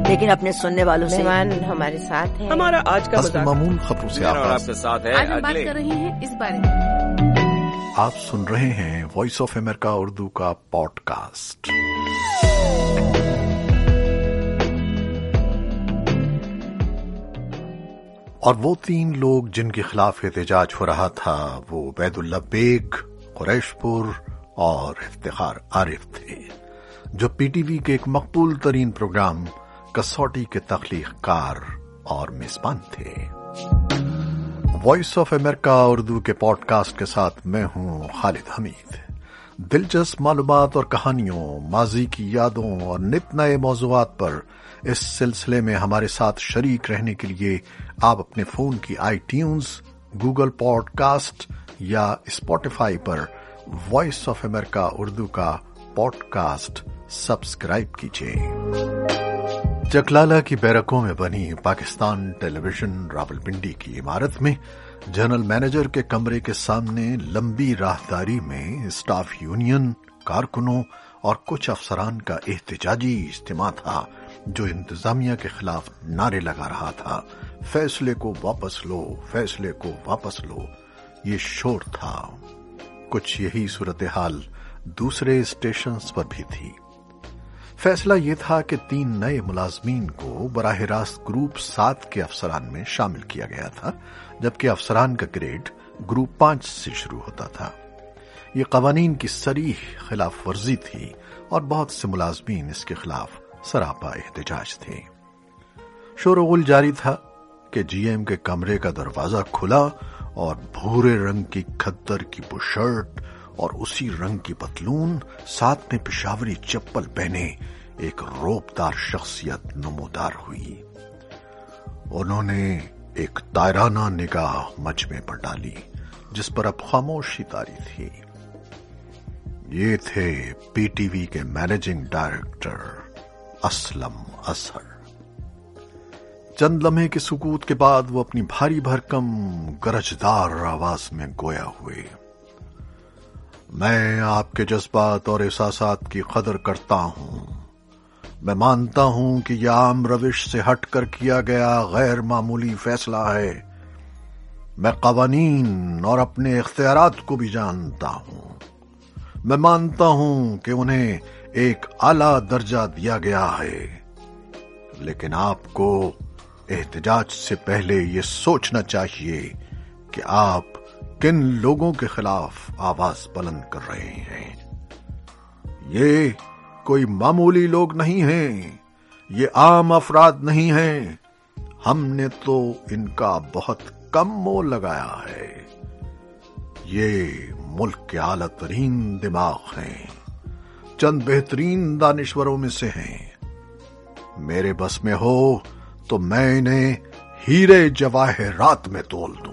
لیکن اپنے سننے والوں سے مہمان ہمارے ساتھ ہیں. ہمارا آج کا حسب معمول خبروں سے آغاز. کے ساتھ ہے. آج ہم بات کر رہے ہیں اس بارے میں. آپ سن رہے ہیں وائس آف امریکہ اردو کا پوڈ کاسٹ. اور وہ 3 لوگ جن کے خلاف احتجاج ہو رہا تھا وہ عبید اللہ بیگ، قریش پور اور افتخار عارف تھے، جو پی ٹی وی کے ایک مقبول ترین پروگرام کسوٹی کے تخلیق کار اور میزبان تھے. وائس آف امریکہ اردو کے پوڈ کاسٹ کے ساتھ میں ہوں خالد حمید. دلچسپ معلومات اور کہانیوں، ماضی کی یادوں اور نت نئے موضوعات پر اس سلسلے میں ہمارے ساتھ شریک رہنے کے لیے آپ اپنے فون کی iTunes, Google podcast یا اسپوٹیفائی پر وائس آف امریکہ اردو کا پوڈ کاسٹ سبسکرائب کیجیے. چکلالہ کی بیرکوں میں بنی پاکستان ٹیلی ویژن راولپنڈی کی عمارت میں جنرل مینیجر کے کمرے کے سامنے لمبی راہداری میں اسٹاف یونین، کارکنوں اور کچھ افسران کا احتجاجی اجتماع تھا جو انتظامیہ کے خلاف نعرے لگا رہا تھا. فیصلے کو واپس لو، فیصلے کو واپس لو، یہ شور تھا. کچھ یہی صورتحال دوسرے اسٹیشنز پر بھی تھی. فیصلہ یہ تھا کہ 3 نئے ملازمین کو براہ راست گروپ 7 کے افسران میں شامل کیا گیا تھا، جبکہ افسران کا گریڈ گروپ 5 سے شروع ہوتا تھا. یہ قوانین کی صریح خلاف ورزی تھی اور بہت سے ملازمین اس کے خلاف سراپا احتجاج تھے. شور و غل جاری تھا کہ جی ایم کے کمرے کا دروازہ کھلا اور بھورے رنگ کی کھدر کی بشرٹ اور اسی رنگ کی پتلون، ساتھ میں پشاوری چپل پہنے ایک روبدار شخصیت نمودار ہوئی. انہوں نے ایک تائرانہ نگاہ مجمع پر ڈالی جس پر اب خاموشی طاری تھی. یہ تھے پی ٹی وی کے مینیجنگ ڈائریکٹر اسلم اظہر. چند لمحے کے سکوت کے بعد وہ اپنی بھاری بھرکم گرجدار آواز میں گویا ہوئے. میں آپ کے جذبات اور احساسات کی قدر کرتا ہوں. میں مانتا ہوں کہ یہ عام روش سے ہٹ کر کیا گیا غیر معمولی فیصلہ ہے. میں قوانین اور اپنے اختیارات کو بھی جانتا ہوں. میں مانتا ہوں کہ انہیں ایک اعلیٰ درجہ دیا گیا ہے، لیکن آپ کو احتجاج سے پہلے یہ سوچنا چاہیے کہ آپ کن لوگوں کے خلاف آواز بلند کر رہے ہیں. یہ کوئی معمولی لوگ نہیں ہیں، یہ عام افراد نہیں ہیں. ہم نے تو ان کا بہت کم مول لگایا ہے. یہ ملک کے اعلیٰ ترین دماغ ہیں، چند بہترین دانشوروں میں سے ہیں. میرے بس میں ہو تو میں انہیں ہیرے جواہرات میں تول دوں.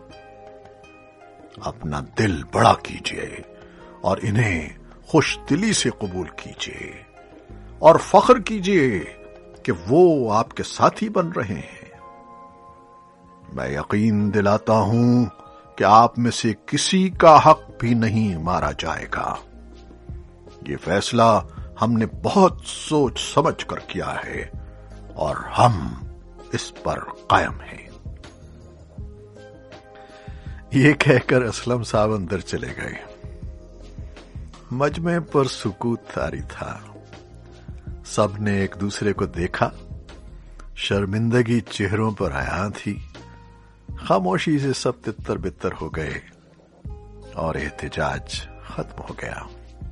اپنا دل بڑا کیجیے اور انہیں خوش دلی سے قبول کیجیے اور فخر کیجیے کہ وہ آپ کے ساتھی بن رہے ہیں. میں یقین دلاتا ہوں کہ آپ میں سے کسی کا حق بھی نہیں مارا جائے گا. یہ فیصلہ ہم نے بہت سوچ سمجھ کر کیا ہے اور ہم اس پر قائم ہیں. یہ کہہ کر اسلم صاحب اندر چلے گئے. مجمع پر سکوت طاری تھا. سب نے ایک دوسرے کو دیکھا. شرمندگی چہروں پر عیاں تھی. خاموشی سے سب تتر بتر ہو گئے اور احتجاج ختم ہو گیا.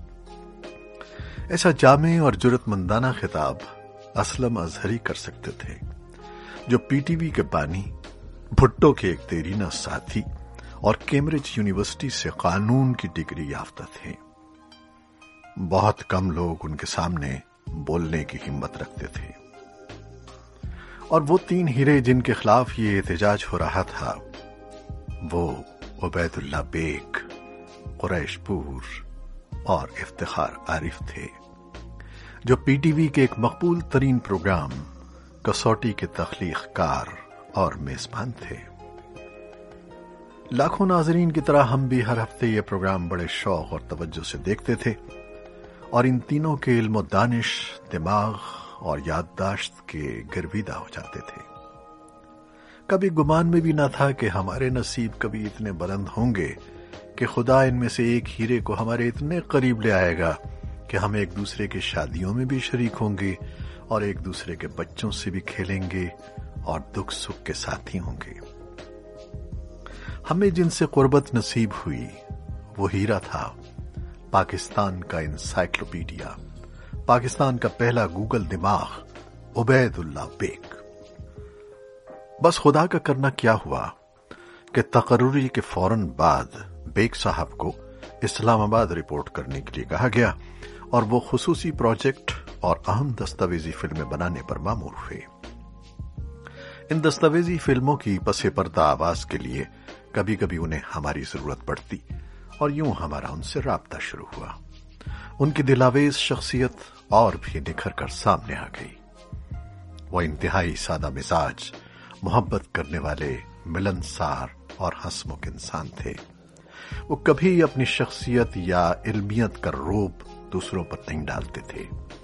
ایسا جامع اور جرأت مندانہ خطاب اسلم اظہر ہی کر سکتے تھے، جو پی ٹی وی کے بانی، بھٹو کے ایک دیرینہ ساتھی اور کیمبرج یونیورسٹی سے قانون کی ڈگری یافتہ تھے. بہت کم لوگ ان کے سامنے بولنے کی ہمت رکھتے تھے. اور وہ 3 ہیرے جن کے خلاف یہ احتجاج ہو رہا تھا وہ عبید اللہ بیگ، قریش پور اور افتخار عارف تھے، جو پی ٹی وی کے ایک مقبول ترین پروگرام کسوٹی کے تخلیق کار اور میزبان تھے. لاکھوں ناظرین کی طرح ہم بھی ہر ہفتے یہ پروگرام بڑے شوق اور توجہ سے دیکھتے تھے، اور ان تینوں کے علم و دانش، دماغ اور یادداشت کے گرویدہ ہو جاتے تھے۔ کبھی گمان میں بھی نہ تھا کہ ہمارے نصیب کبھی اتنے بلند ہوں گے کہ خدا ان میں سے ایک ہیرے کو ہمارے اتنے قریب لے آئے گا کہ ہم ایک دوسرے کے شادیوں میں بھی شریک ہوں گے اور ایک دوسرے کے بچوں سے بھی کھیلیں گے اور دکھ سکھ کے ساتھی ہوں گے۔ ہمیں جن سے قربت نصیب ہوئی وہ ہیرا تھا پاکستان کا انسائکلوپیڈیا، پاکستان کا پہلا گوگل دماغ عبید اللہ بیگ۔ بس خدا کا کرنا کیا ہوا کہ تقرری کے فوراً بعد بیگ صاحب کو اسلام آباد رپورٹ کرنے کے لیے کہا گیا اور وہ خصوصی پروجیکٹ اور اہم دستاویزی فلمیں بنانے پر مامور ہوئے۔ ان دستاویزی فلموں کی پس پردہ آواز کے لیے کبھی کبھی انہیں ہماری ضرورت پڑتی اور یوں ہمارا ان سے رابطہ شروع ہوا۔ ان کی دلاویز شخصیت اور بھی نکھر کر سامنے آ گئی۔ وہ انتہائی سادہ مزاج، محبت کرنے والے، ملنسار اور ہنسمکھ انسان تھے۔ وہ کبھی اپنی شخصیت یا علمیت کا روب دوسروں پر نہیں ڈالتے تھے۔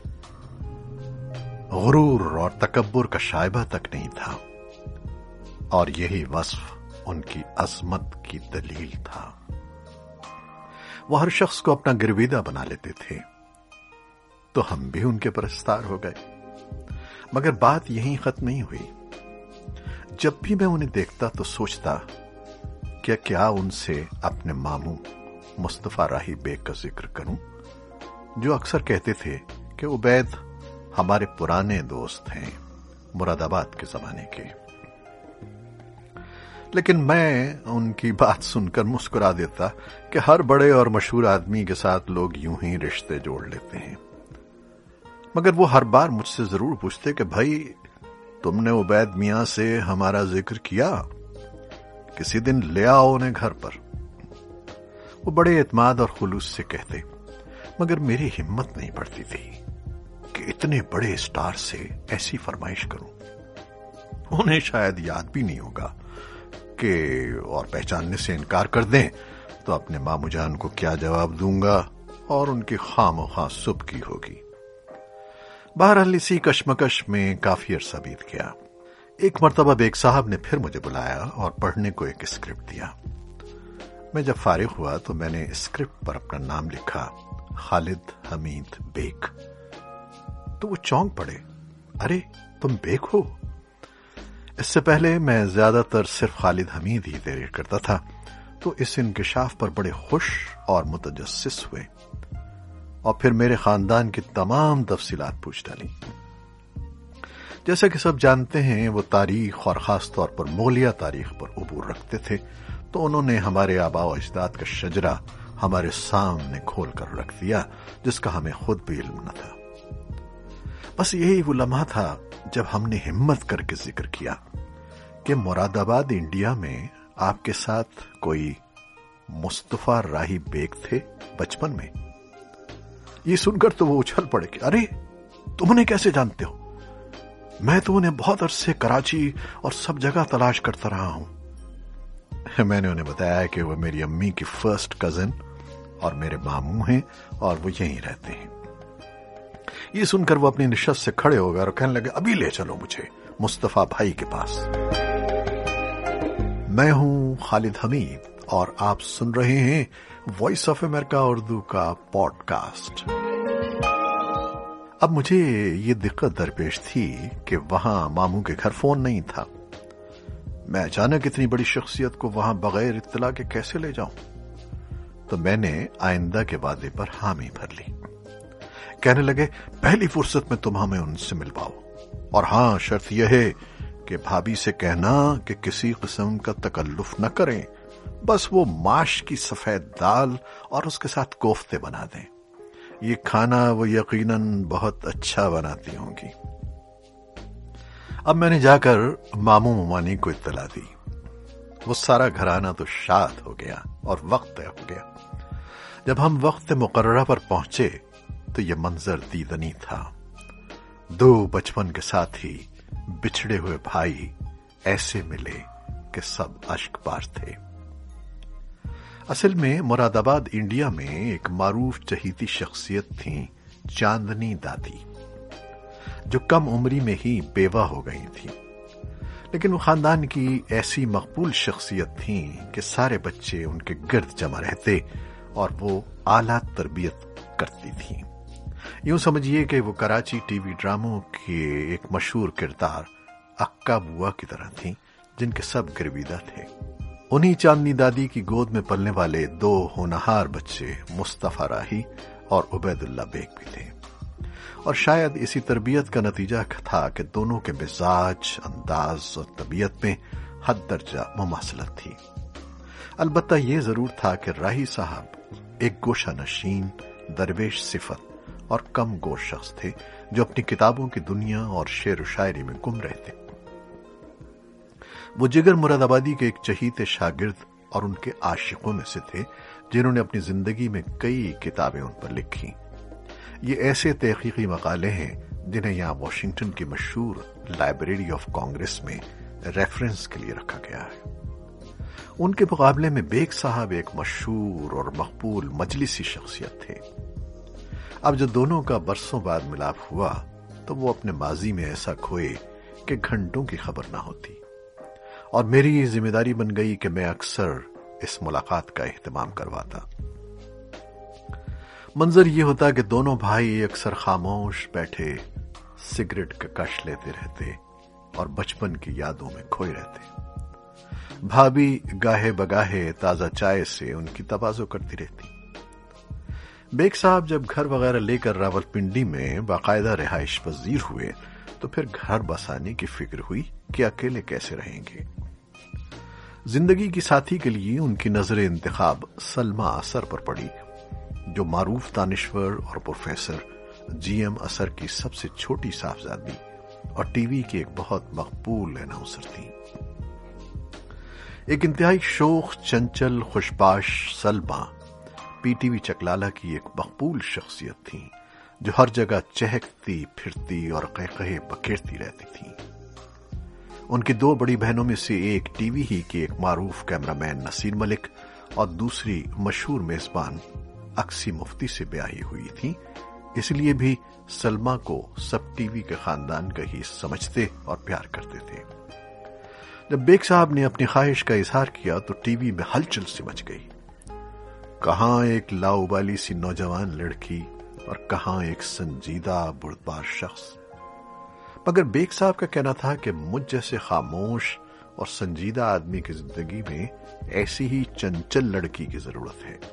غرور اور تکبر کا شائبہ تک نہیں تھا، اور یہی وصف ان کی عظمت کی دلیل تھا۔ وہ ہر شخص کو اپنا گرویدہ بنا لیتے تھے، تو ہم بھی ان کے پرستار ہو گئے۔ مگر بات یہیں ختم نہیں ہوئی۔ جب بھی میں انہیں دیکھتا تو سوچتا کہ کیا ان سے اپنے ماموں مصطفیٰ راہی بیگ کا ذکر کروں، جو اکثر کہتے تھے کہ عبید ہمارے پرانے دوست ہیں، مراد آباد کے زمانے کے۔ لیکن میں ان کی بات سن کر مسکرا دیتا کہ ہر بڑے اور مشہور آدمی کے ساتھ لوگ یوں ہی رشتے جوڑ لیتے ہیں۔ مگر وہ ہر بار مجھ سے ضرور پوچھتے کہ بھائی تم نے عبید میاں سے ہمارا ذکر کیا؟ کسی دن لے آؤ انہیں گھر پر۔ وہ بڑے اعتماد اور خلوص سے کہتے، مگر میری ہمت نہیں پڑتی تھی کہ اتنے بڑے اسٹار سے ایسی فرمائش کروں۔ انہیں شاید یاد بھی نہیں ہوگا کہ اور پہچاننے سے انکار کر دیں تو اپنے ماموں جان کو کیا جواب دوں گا، اور ان کی خواہ مخواہ صبح کی ہوگی۔ بہرحال اسی کشمکش میں کافی عرصہ بیت گیا۔ ایک مرتبہ بیگ صاحب نے پھر مجھے بلایا اور پڑھنے کو ایک اسکرپٹ دیا۔ میں جب فارغ ہوا تو میں نے اسکرپٹ پر اپنا نام لکھا، خالد حمید بیگ۔ تو وہ چونک پڑے، ارے تم بیگ ہو؟ اس سے پہلے میں زیادہ تر صرف خالد حمید ہی تحریر کرتا تھا، تو اس انکشاف پر بڑے خوش اور متجسس ہوئے اور پھر میرے خاندان کی تمام تفصیلات پوچھ ڈالی۔ جیسا کہ سب جانتے ہیں وہ تاریخ اور خاص طور پر مغلیہ تاریخ پر عبور رکھتے تھے، تو انہوں نے ہمارے آباء و اجداد کا شجرہ ہمارے سامنے کھول کر رکھ دیا، جس کا ہمیں خود بھی علم نہ تھا۔ بس یہی وہ لمحہ تھا جب ہم نے ہمت کر کے ذکر کیا کہ مراد آباد انڈیا میں آپ کے ساتھ کوئی مصطفیٰ راہی بیگ تھے بچپن میں۔ یہ سن کر تو وہ اچھل پڑے کہ ارے تم انہیں کیسے جانتے ہو؟ میں تو انہیں بہت عرصے کراچی اور سب جگہ تلاش کرتا رہا ہوں۔ میں نے انہیں بتایا کہ وہ میری امی کی فرسٹ کزن اور میرے ماموں ہیں اور وہ یہیں رہتے ہیں۔ یہ سن کر وہ اپنی نشست سے کھڑے ہو گئے اور کہنے لگے ابھی لے چلو مجھے مصطفیٰ بھائی کے پاس۔ میں ہوں خالد حمید اور آپ سن رہے ہیں وائس آف امریکہ اردو کا پوڈ کاسٹ۔ اب مجھے یہ دقت درپیش تھی کہ وہاں ماموں کے گھر فون نہیں تھا۔ میں اچانک اتنی بڑی شخصیت کو وہاں بغیر اطلاع کے کیسے لے جاؤں؟ تو میں نے آئندہ کے وعدے پر حامی بھر لی۔ کہنے لگے پہلی فرصت میں تم ہمیں ان سے ملواؤ، اور ہاں شرط یہ ہے کہ بھابھی سے کہنا کہ کسی قسم کا تکلف نہ کریں، بس وہ ماش کی سفید دال اور اس کے ساتھ کوفتے بنا دیں۔ یہ کھانا وہ یقیناً بہت اچھا بناتی ہوں گی۔ اب میں نے جا کر ماموں ممانی کو اطلاع دی۔ وہ سارا گھرانہ تو شاد ہو گیا اور وقت طے ہو گیا۔ جب ہم وقت مقررہ پر پہنچے تو یہ منظر دیدنی تھا۔ دو بچپن کے ساتھی بچھڑے ہوئے بھائی ایسے ملے کہ سب اشک بار تھے۔ اصل میں مراد آباد انڈیا میں ایک معروف چہیتی شخصیت تھیں چاندنی دادی، जो कम उम्री में ही बेवा हो गई थी, लेकिन वो खानदान की ऐसी मकबूल शख्सियत थी कि सारे बच्चे उनके गिर्द जमा रहते और वो आला तरबियत करती थी। यूं समझिए कि वो कराची टीवी ड्रामों के एक मशहूर किरदार अक्का बुआ की तरह थी, जिनके सब गिरविदा थे। उन्हीं चांदनी दादी की गोद में पलने वाले 2 होनहार बच्चे मुस्तफा राही और उबैदुल्ला बेग भी थे, और शायद इसी तरबियत का नतीजा था कि दोनों के मिजाज, अंदाज और तबीयत में हद दर्जा मुमासलत थी। अलबत्ता ये जरूर था कि राही साहब एक गोशा नशीन, दरवेश सिफत और कम गोश शख्स थे, जो अपनी किताबों की दुनिया और शेर व शायरी में गुम रहे थे। वो जिगर मुरादाबादी के एक चहीते शागिर्द और उनके आशिकों में से थे, जिन्होंने अपनी जिंदगी में कई किताबें उन पर लिखी। ये ऐसे तहकीकी मकाले हैं जिन्हें यहाँ वाशिंगटन की मशहूर लाइब्रेरी ऑफ कांग्रेस में रेफरेंस के लिए रखा गया है। उनके मुकाबले में बेग साहब एक मशहूर और मकबूल मजलिसी शख्सियत थे। अब जो दोनों का बरसों बाद मिलाप हुआ, तो वो अपने माजी में ऐसा खोए कि घंटों की खबर ना होती, और मेरी ये जिम्मेदारी बन गई कि मैं अक्सर इस मुलाकात का एहतमाम करवाता। मंजर ये होता कि दोनों भाई अक्सर खामोश बैठे सिगरेट का कश लेते रहते और बचपन की यादों में खोए रहते। भाभी गाहे बगाहे ताजा चाय से उनकी तवाज़ो करती रहती। बेग साहब जब घर वगैरह लेकर रावलपिंडी में बाकायदा रिहाइश पजीर हुए, तो फिर घर बसाने की फिक्र हुई कि अकेले कैसे रहेंगे। जिंदगी की साथी के लिए उनकी नजर इंतखाब सलमा असर पर पड़ी, जो मारूफ दानिश्वर और प्रोफेसर GM असर की सबसे छोटी साहबजादी और टीवी की एक बहुत मकबूल अनाउंसर थी। एक इंतहाई शोख, चंचल, खुशबाश सलमा PTV चकलाला की एक मकबूल शख्सियत थी, जो हर जगह चहकती फिरती और कहकहे बखेरती रहती थी। उनकी 2 बड़ी बहनों में से एक टीवी ही की एक मारूफ कैमरामैन नसीर मलिक और दूसरी मशहूर मेजबान अक्सी मुफ्ती से ब्याही हुई थी। इसलिए भी सलमा को सब टीवी के खानदान का ही समझते और प्यार करते थे। जब बेग साहब ने अपनी ख्वाहिश का इजहार किया, तो टीवी में हलचल सी मच गई। कहां एक लाउबाली सी नौजवान लड़की और कहां एक संजीदा बुर्दबार शख्स। मगर बेग साहब का कहना था कि मुझ जैसे खामोश और संजीदा आदमी की जिंदगी में ऐसी ही चंचल लड़की की जरूरत है।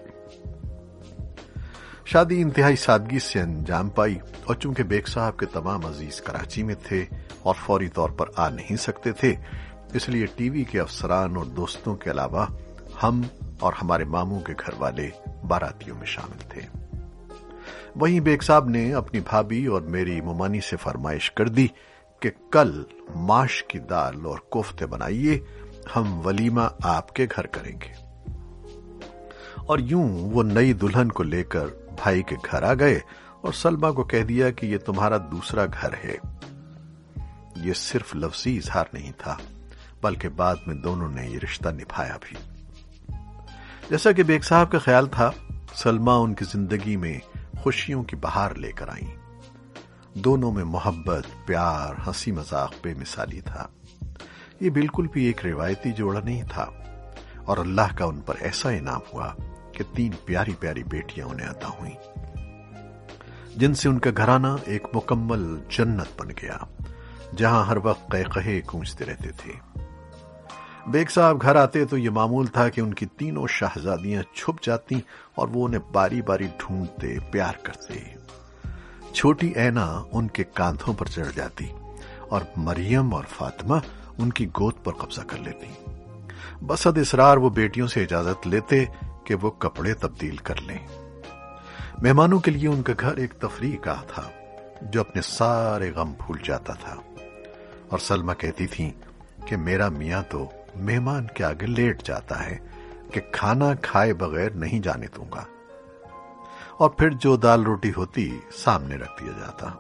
शादी इंतहाई सादगी से अंजाम पाई, और चूंकि बेग साहब के तमाम अजीज कराची में थे और फौरी तौर पर आ नहीं सकते थे, इसलिए टीवी के अफसरान और दोस्तों के अलावा हम और हमारे मामू के घर वाले बारातियों में शामिल थे। वहीं बेग साहब ने अपनी भाभी और मेरी मुमानी से फरमाइश कर दी कि कल माश की दाल और कोफ्ते बनाइए, हम वलीमा आपके घर करेंगे। और यूं वो नई दुल्हन को लेकर भाई के घर आ गए और सलमा को कह दिया कि ये तुम्हारा दूसरा घर है। ये सिर्फ लफ्जी इजहार नहीं था, बल्कि बाद में दोनों ने ये रिश्ता निभाया भी। जैसा कि बेग साहब का ख्याल था, सलमा उनकी जिंदगी में खुशियों की बहार लेकर आई। दोनों में मोहब्बत, प्यार, हंसी मजाक बेमिसाली था। ये बिल्कुल भी एक रिवायती जोड़ा नहीं था, और अल्लाह का उन पर ऐसा इनाम हुआ कि 3 प्यारी प्यारी बेटियां उन्हें अता हुई, जिनसे उनका घराना एक मुकम्मल जन्नत बन गया, जहां हर वक्त कहकहे गूंजते रहते थे। बेग साहब घर आते तो ये मामूल था कि उनकी तीनों शहजादियां छुप जाती और वो उन्हें बारी बारी ढूंढते, प्यार करते। छोटी ऐना उनके कांधों पर चढ़ जाती और मरियम और फातिमा उनकी गोद पर कब्जा कर लेती। बसद इसरार वो बेटियों से इजाजत लेते कि वो कपड़े तब्दील कर लें। मेहमानों के लिए उनका घर एक तफरीह गाह था, जो अपने सारे गम भूल जाता था। और सलमा कहती थी कि मेरा मियाँ तो मेहमान के आगे लेट जाता है कि खाना खाए बगैर नहीं जाने दूंगा, और फिर जो दाल रोटी होती सामने रख दिया जाता।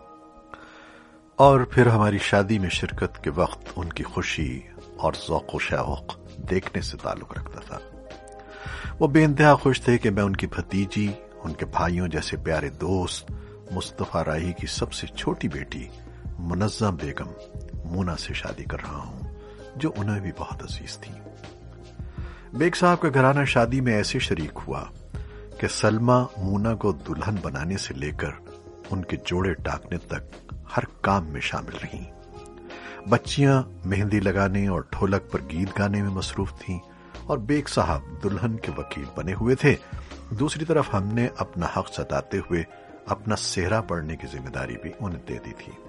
और फिर हमारी शादी में शिरकत के वक्त उनकी खुशी और ज़ौक़ व शौक़ देखने से ताल्लुक रखता था। वो बेइंतहा खुश थे कि मैं उनकी भतीजी, उनके भाइयों जैसे प्यारे दोस्त मुस्तफा राही की सबसे छोटी बेटी منظم بیگم مونا سے شادی کر رہا ہوں، جو انہیں بھی بہت عزیز تھی۔ بیگ صاحب کا گھرانہ شادی میں ایسے شریک ہوا کہ سلمہ مونا کو دلہن بنانے سے لے کر ان کے جوڑے ٹاکنے تک ہر کام میں شامل رہیں۔ بچیاں مہندی لگانے اور ڈھولک پر گیت گانے میں مصروف تھیں اور بیگ صاحب دلہن کے وکیل بنے ہوئے تھے۔ دوسری طرف ہم نے اپنا حق جتاتے ہوئے اپنا سہرا پڑھنے کی ذمہ داری بھی انہیں دے دی تھی۔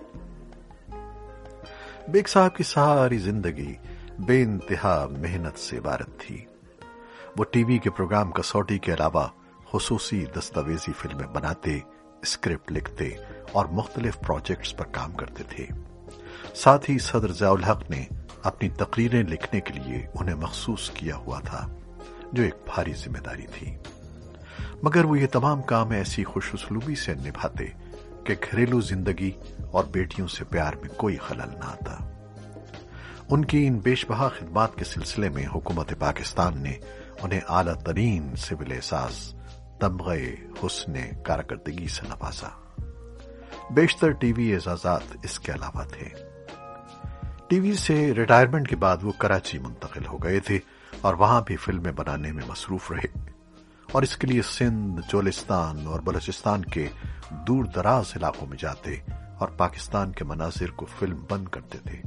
بیگ صاحب کی ساری زندگی بے انتہا محنت سے عبارت تھی۔ وہ ٹی وی کے پروگرام کسوٹی کے علاوہ خصوصی دستاویزی فلمیں بناتے، اسکرپٹ لکھتے اور مختلف پروجیکٹس پر کام کرتے تھے۔ ساتھ ہی صدر ضیاء الحق نے اپنی تقریریں لکھنے کے لیے انہیں مخصوص کیا ہوا تھا، جو ایک بھاری ذمہ داری تھی۔ مگر وہ یہ تمام کام ایسی خوش اسلوبی سے نبھاتے کہ گھریلو زندگی اور بیٹیوں سے پیار میں کوئی خلل نہ آتا۔ ان کی ان بیش بہا خدمات کے سلسلے میں حکومت پاکستان نے انہیں اعلیٰ ترین سول اعزاز تمغہ حسن کارکردگی سے نوازا۔ بیشتر ٹی وی اعزازات اس کے علاوہ تھے۔ ٹی وی سے ریٹائرمنٹ کے بعد وہ کراچی منتقل ہو گئے تھے اور وہاں بھی فلمیں بنانے میں مصروف رہے اور اس کے لیے سندھ، چولستان اور بلوچستان کے دور دراز علاقوں میں جاتے اور پاکستان کے مناظر کو فلم بند کرتے تھے۔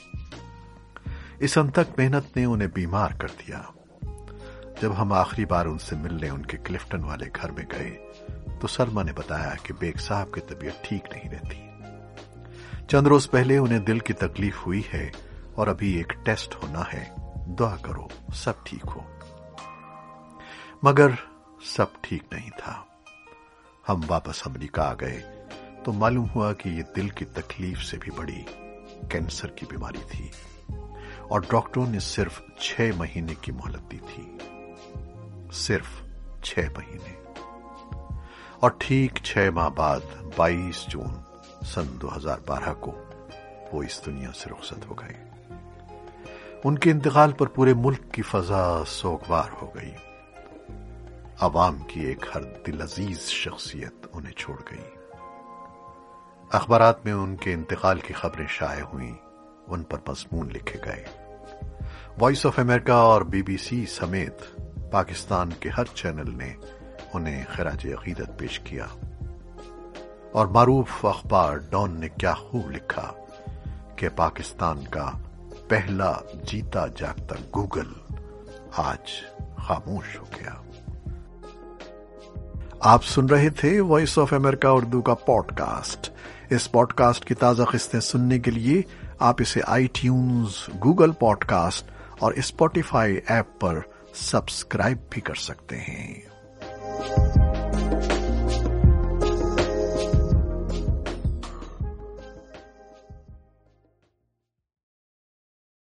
اس انتھک محنت نے انہیں بیمار کر دیا۔ جب ہم آخری بار ان سے ملنے ان کے کلفٹن والے گھر میں گئے تو سلمہ نے بتایا کہ بیگ صاحب کی طبیعت ٹھیک نہیں رہتی۔ چند روز پہلے انہیں دل کی تکلیف ہوئی ہے اور ابھی ایک ٹیسٹ ہونا ہے، دعا کرو سب ٹھیک ہو۔ مگر سب ٹھیک نہیں تھا۔ ہم واپس امریکہ آ گئے تو معلوم ہوا کہ یہ دل کی تکلیف سے بھی بڑی کینسر کی بیماری تھی اور ڈاکٹروں نے صرف 6 مہینے کی مہلت دی تھی، صرف 6 مہینے۔ اور ٹھیک 6 ماہ بعد 22 جون سن 2012 کو وہ اس دنیا سے رخصت ہو گئے۔ ان کے انتقال پر پورے ملک کی فضا سوگوار ہو گئی۔ عوام کی ایک ہر دل عزیز شخصیت انہیں چھوڑ گئی۔ اخبارات میں ان کے انتقال کی خبریں شائع ہوئیں، ان پر مضمون لکھے گئے۔ وائس آف امریکہ اور BBC سمیت پاکستان کے ہر چینل نے انہیں خراج عقیدت پیش کیا اور معروف اخبار ڈان نے کیا خوب لکھا کہ پاکستان کا پہلا جیتا جاگتا گوگل آج خاموش ہو گیا۔ آپ سن رہے تھے وائس آف امریکہ اردو کا پوڈ کاسٹ۔ اس پوڈ کاسٹ کی تازہ قسطیں سننے کے لیے آپ اسے iTunes، گوگل پوڈ کاسٹ اور اسپوٹیفائی ایپ پر سبسکرائب بھی کر سکتے ہیں۔